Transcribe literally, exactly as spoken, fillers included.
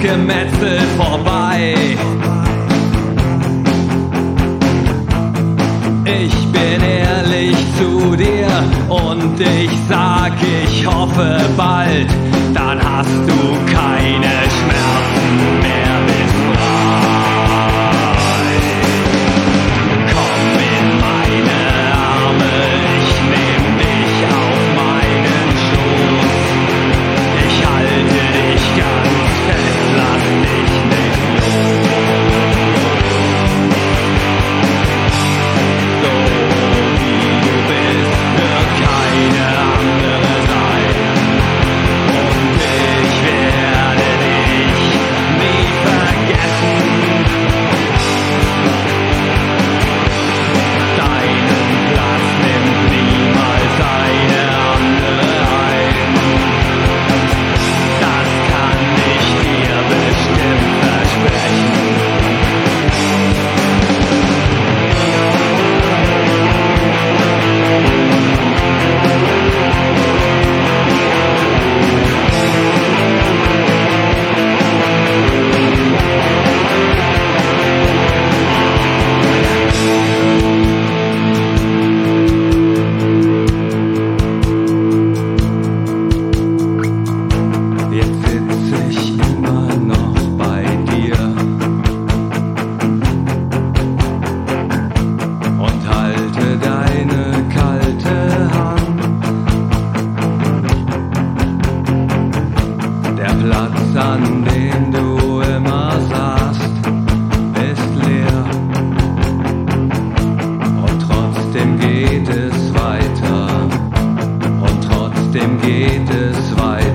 Gemetzel vorbei. Ich bin ehrlich zu dir und ich sag, ich hoffe bald, dann hast du keine Schmerzen mehr, bist frei. Komm in meine Arme, ich nehm dich auf meinen Schoß. Ich halte dich ganz fest, lass dich nicht los. So wie du bist, wird keine andere sein. Und ich werde dich nie vergessen. Deinen Platz nimmt niemals eine andere ein. Das kann ich dir bestimmt versprechen. Jetzt sitze ich immer noch bei dir und halte deine kalte Hand. Der Platz, an dem du immer saßt, ist leer. Und trotzdem geht es weiter. Und trotzdem geht es weiter.